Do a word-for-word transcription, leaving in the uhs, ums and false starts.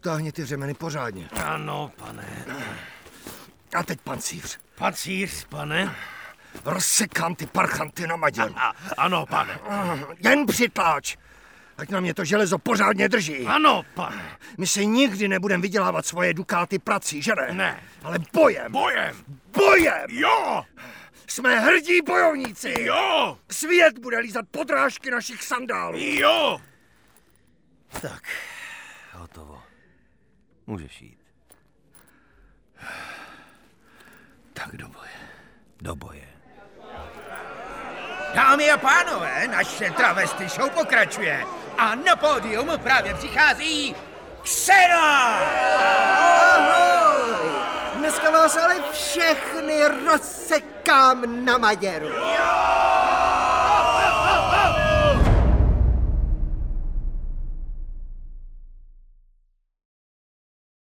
Utáhni ty řemeny pořádně. Ano, pane. A teď pancíř. Pancíř, pane. Rozsekám ty parchanty na maděru. A, ano, pane. Jen přitláč, ať na mě to železo pořádně drží. Ano, pane. My si nikdy nebudeme vydělávat svoje dukáty prací, že ne? Ne. Ale bojem. Bojem. Bojem! Jo! Jsme hrdí bojovníci! Jo! Svět bude lízat podrážky našich sandálů! Jo! Tak, hotovo. Můžeš jít. Tak do boje. Do boje. Dámy a pánové, naše travesty show pokračuje. A na pódium právě přichází Xena! Ahoj! Dneska vás ale všechny rozsekám na maděru. Jo!